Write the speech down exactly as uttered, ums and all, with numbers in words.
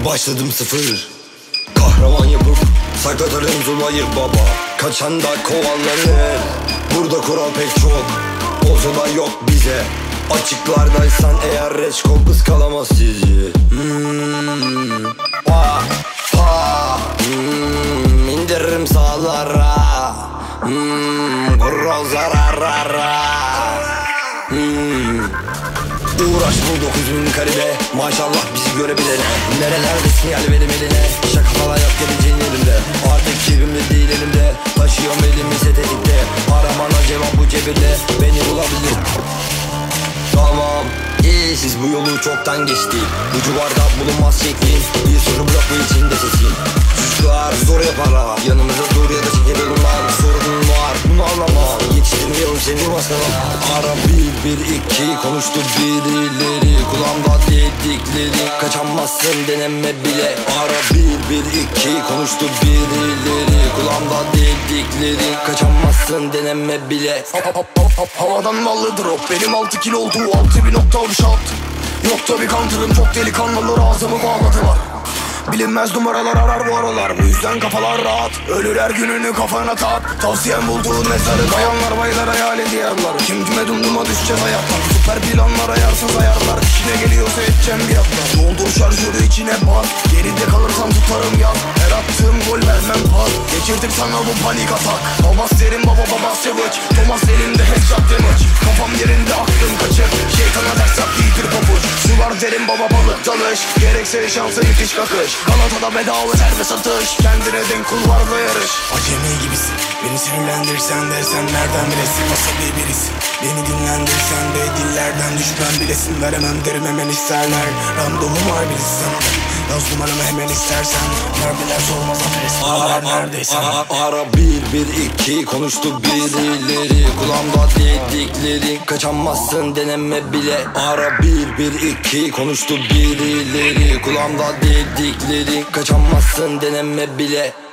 Başladım sıfır, kahraman yapıp saklatırım zulayı baba. Kaçan da kovalanır, burada kural pek çok. Olsa da yok bize, açıklardaysan eğer reçkol ıskalamaz sizi. hmm. Pa, pa. Hmm. İndiririm sağlara, hmm. Kural zararara. hmm. Uğraş bul dokuz bin karibe, maşallah bizi görebilene. Nerelerde sinyal verim eline, şaka falan yok geleceğin yerimde. Artık cebimde değil elimde, taşıyorum elimi tetikte. Aramana cevap bu cebimde, beni bulabilir. Tamam, iyi siz bu yolu çoktan geçti. Bu civarda bulunmaz şeklim, bir sürü blok ve içinde sesim. Çocuklar zor yapar ha, yanımıza dur ya da çekil yolundan. Sorunun var, bunu anlamam, yetiştirmiyorum seni maskana. Ara bir bir iki, konuştu birileri, kulağımda dedikleri. Kaçamazsın deneme bile. Ara bir bir iki, konuştu birileri, kulağımda dedikleri. Kaçamazsın deneme bile. Hop hop hop hop havadan ballı drop, benim altı kilo oldu, altı bin nokta bir shot. Yok tabi counter'ım çok delikanlılar, ağzımı bağladılar. Bilinmez numaralar arar bu aralar, bu yüzden kafalar rahat. Ölür her gününü kafana tak, tavsiyem bulduğun mezarı. Bayanlar baylar hayal ediyorlar, kim kime dumduma düşeceğiz hayattan. Süper planlar ayarsız ayarlar, işine geliyorsa edeceğim bir atlar. Doldur şarjörü içine bas, geride kalırsam tutarım yaz. Her attığım gol vermem pas, geçirdim sana bu panik atak. Baba serin baba baba savage, Thomas elinde headshot damage. Kafam yerinde aklım kaçır, şeytana ders yap giydir pabuç. Sular derin baba balık dalış, gerekse şansa müthiş kakış. Galata'da bedava serbest atış, kendine denk kulvarda yarış. Acemi gibisin, beni sinirlendirsen de sen nereden bilesin? Asabi birisin, beni dinlendirsen de dillerden düşmem bilesin. Veremem derim hemen isterler, randomum var bilirsin. Yaz numaramı hemen istersen, neredeler sormaz adres, haber neredeysen. Ara bir bir iki, konuştu birileri, kulağımda dedikleri. Kaçamazsın deneme bile. Ara bir bir iki, konuştu birileri, kulağımda dedikleri. Kaçamazsın deneme bile.